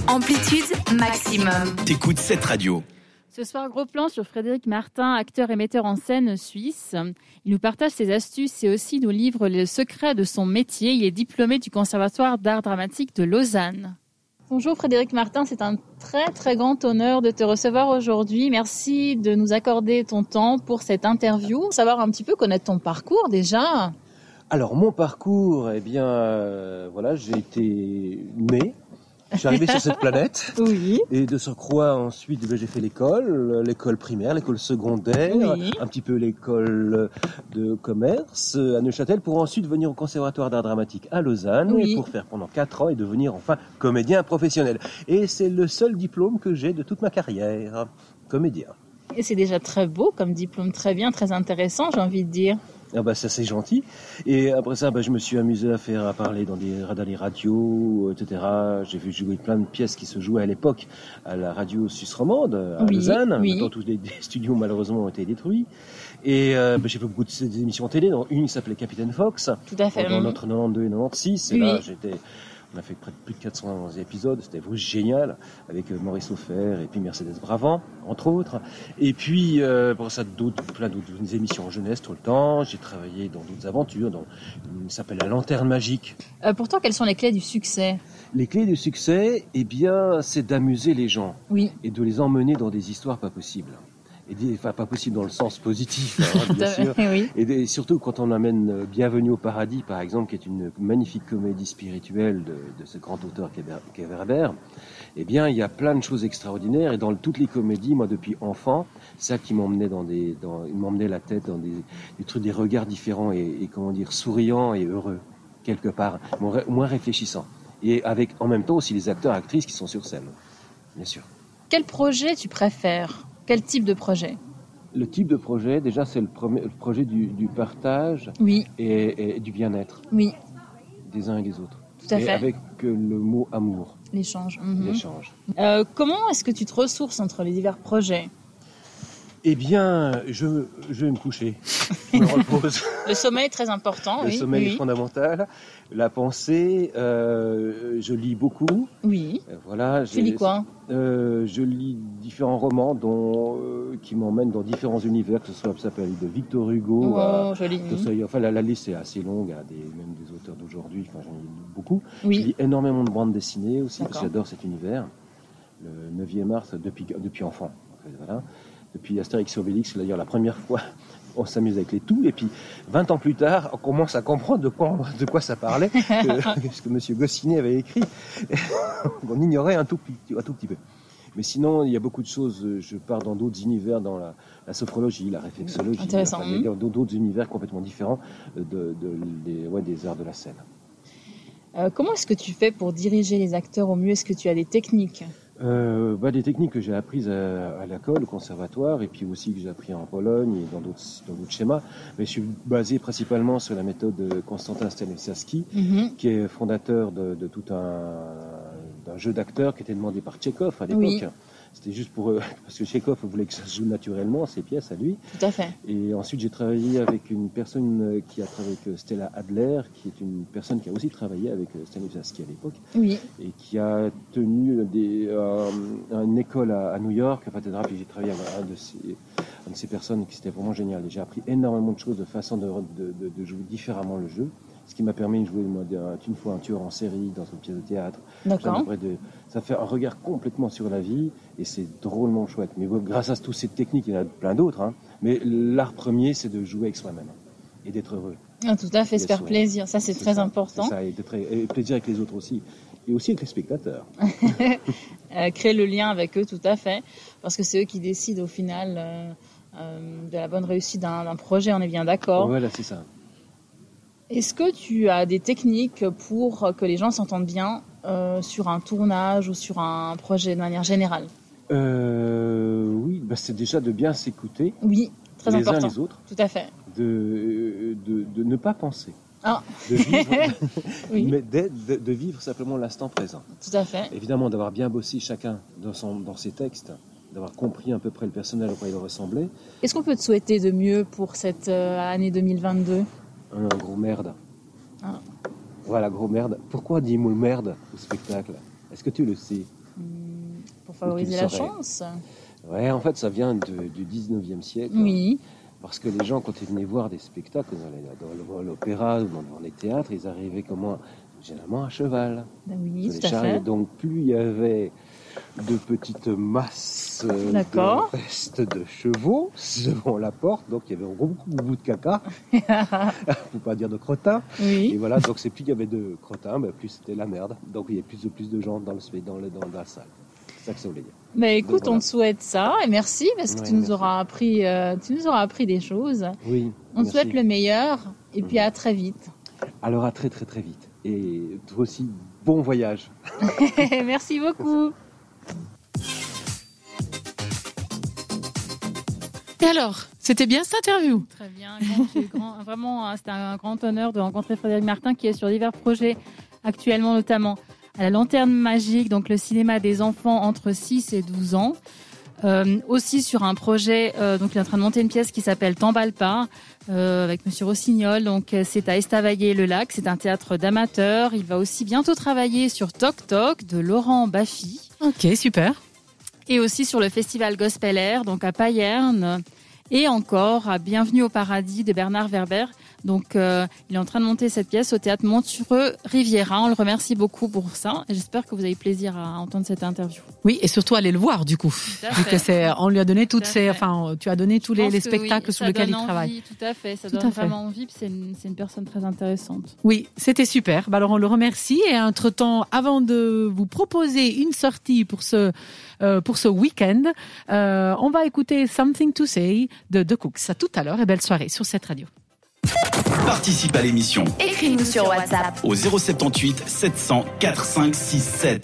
Amplitude maximum. T'écoutes cette radio. Ce soir, gros plan sur Frédéric Martin, acteur et metteur en scène suisse. Il nous partage ses astuces et aussi nous livre le secret de son métier. Il est diplômé du Conservatoire d'art dramatique de Lausanne. Bonjour Frédéric Martin, c'est un très très grand honneur de te recevoir aujourd'hui. Merci de nous accorder ton temps pour cette interview. Savoir un petit peu connaître ton parcours déjà. Alors mon parcours, voilà, j'ai été né. Je suis arrivé sur cette planète. Oui. Et de surcroît, ensuite, j'ai fait l'école primaire, l'école secondaire, Oui. un petit peu l'école de commerce à Neuchâtel, pour ensuite venir au Conservatoire d'art dramatique à Lausanne, Oui. et pour faire pendant 4 ans et devenir enfin comédien professionnel. Et c'est le seul diplôme que j'ai de toute ma carrière, comédien. Et c'est déjà très beau comme diplôme, très bien, très intéressant, j'ai envie de dire. Ah bah ça c'est gentil. Et après ça, je me suis amusé à parler dans les radios, etc. J'ai vu jouer plein de pièces qui se jouaient à l'époque à la radio suisse romande, à Lausanne. Oui. Maintenant, tous les studios malheureusement ont été détruits. Et j'ai fait beaucoup d'émissions télé, dont une qui s'appelait Capitaine Fox. Tout à fait. Dans notre 92 et 96. Et Oui. là, on a fait plus de 400 épisodes, c'était vraiment génial, avec Maurice Offert et puis Mercedes Bravant, entre autres. Et puis, pour ça, plein d'autres émissions en jeunesse tout le temps. J'ai travaillé dans d'autres aventures, une s'appelle La Lanterne Magique. Pour toi, quelles sont les clés du succès ? Les clés du succès, c'est d'amuser les gens. Oui. Et de les emmener dans des histoires pas possibles. Pas possible dans le sens positif, bien sûr. Oui. Et surtout quand on amène Bienvenue au paradis, par exemple, qui est une magnifique comédie spirituelle de ce grand auteur qu'est Werber, il y a plein de choses extraordinaires. Et dans toutes les comédies, moi, depuis enfant, c'est ça qui m'emmenait il m'emmenait la tête dans des trucs, des regards différents et souriants et heureux, quelque part, moins réfléchissants. Et avec, en même temps, aussi les acteurs, actrices qui sont sur scène, bien sûr. Quel projet tu préfères ? Quel type de projet ? Le type de projet, déjà, c'est le projet du partage Oui. et du bien-être Oui, des uns et des autres. tout à et fait. avec le mot amour, L'échange. l'échange. Comment est-ce que tu te ressources entre les divers projets ? Je vais me coucher. Je me repose. Le sommeil est très important. Le sommeil est fondamental. La pensée, je lis beaucoup. Oui. Voilà. Tu lis quoi ? Je lis différents romans qui m'emmènent dans différents univers, que ce soit, ça s'appelle de Victor Hugo. Joli. La liste est assez longue, même des auteurs d'aujourd'hui. J'en lis beaucoup. Oui. Je lis énormément de bandes dessinées aussi, D'accord. parce que j'adore cet univers. Le 9e art, depuis enfant. En fait, voilà. Depuis Astérix et Obélix, c'est d'ailleurs la première fois on s'amuse avec les Toux, et puis 20 ans plus tard, on commence à comprendre de quoi ça parlait, ce que M. Goscinny avait écrit. On ignorait un tout petit peu. Mais sinon, il y a beaucoup de choses. Je pars dans d'autres univers, dans la sophrologie, la réflexologie. Intéressant. Dans d'autres univers complètement différents des arts de la scène. Comment est-ce que tu fais pour diriger les acteurs au mieux ? Est-ce que tu as des techniques ? Des techniques que j'ai apprises à l'école, au conservatoire, et puis aussi que j'ai appris en Pologne et dans d'autres schémas. Mais je suis basé principalement sur la méthode de Konstantin Stanislavski, qui est fondateur de tout d'un jeu d'acteurs qui était demandé par Tchekhov à l'époque. Oui. C'était juste parce que Tchekhov voulait que ça se joue naturellement, ses pièces à lui. Tout à fait. Et ensuite, j'ai travaillé avec une personne qui a travaillé avec Stella Adler, qui est une personne qui a aussi travaillé avec Stanislavski à l'époque. Oui. Et qui a tenu une école à New York, etc. Puis j'ai travaillé avec une de ces personnes qui c'était vraiment génial. Et j'ai appris énormément de choses, de façon de jouer différemment le jeu. Ce qui m'a permis de jouer une fois un tueur en série dans une pièce de théâtre. D'accord. Ça fait un regard complètement sur la vie et c'est drôlement chouette. Mais grâce à toutes ces techniques, il y en a plein d'autres. Mais l'art premier, c'est de jouer avec soi-même et d'être heureux. Ah, tout à fait, se faire plaisir. Ça, c'est très important. C'est ça, et plaisir avec les autres aussi. Et aussi avec les spectateurs. Créer le lien avec eux, tout à fait. Parce que c'est eux qui décident au final de la bonne réussite d'un projet, on est bien d'accord. Voilà, c'est ça. Est-ce que tu as des techniques pour que les gens s'entendent bien sur un tournage ou sur un projet de manière générale ? Oui, c'est déjà de bien s'écouter. Oui, très important. Les uns les autres. Tout à fait. De ne pas penser. Ah. De vivre, Oui. Mais de vivre simplement l'instant présent. Tout à fait. Évidemment, d'avoir bien bossé chacun dans ses textes, d'avoir compris à peu près le personnage à quoi il ressemblait. Qu'est-ce qu'on peut te souhaiter de mieux pour cette année 2022 ? Un gros merde. Ah. Voilà, gros merde. Pourquoi dis-moi merde au spectacle ? Est-ce que tu le sais ? favoriser la chance. Ouais, en fait, ça vient du 19e siècle. Oui. Parce que les gens, quand ils venaient voir des spectacles dans l'opéra ou dans les théâtres, ils arrivaient généralement à cheval. Oui, tout à fait. Donc, plus il y avait de petites masses de restes de chevaux devant la porte, donc il y avait un gros bout de caca, pour pas dire de crottin. Oui. Et voilà, donc c'est plus il y avait de crottin, plus c'était la merde. Donc il y a plus de gens dans la salle. C'est ça que ça voulait dire. Mais écoute, on te souhaite ça et merci parce que tu nous auras appris des choses. Oui. On te souhaite le meilleur et puis à très vite. Alors à très très très vite. Et toi aussi, bon voyage. Merci beaucoup. Et alors, c'était bien cette interview? Très bien. Vraiment, c'était un grand honneur de rencontrer Frédéric Martin qui est sur divers projets actuellement, notamment à la Lanterne Magique, donc le cinéma des enfants entre 6 et 12 ans. Aussi sur un projet, donc il est en train de monter une pièce qui s'appelle T'emballe pas, avec Monsieur Rossignol. Donc c'est à Estavayer-le-Lac, c'est un théâtre d'amateurs. Il va aussi bientôt travailler sur Toc Toc de Laurent Baffy. Ok, super. Et aussi sur le festival Gospel Air, donc à Payerne. Et encore à Bienvenue au paradis de Bernard Werber. Donc, il est en train de monter cette pièce au théâtre Montureux-Riviera. On le remercie beaucoup pour ça. Et j'espère que vous avez plaisir à entendre cette interview. Oui, et surtout aller le voir, du coup. Vu que on lui a donné tu as donné tous les spectacles sous lesquels il travaille. Tout à fait. Ça donne vraiment envie. C'est une personne très intéressante. Oui, c'était super. Alors, on le remercie. Et entre-temps, avant de vous proposer une sortie pour ce week-end, on va écouter Something to Say de The Cooks. À tout à l'heure et belle soirée sur cette radio. Participe à l'émission. Écris-nous sur WhatsApp au 078 700 4567.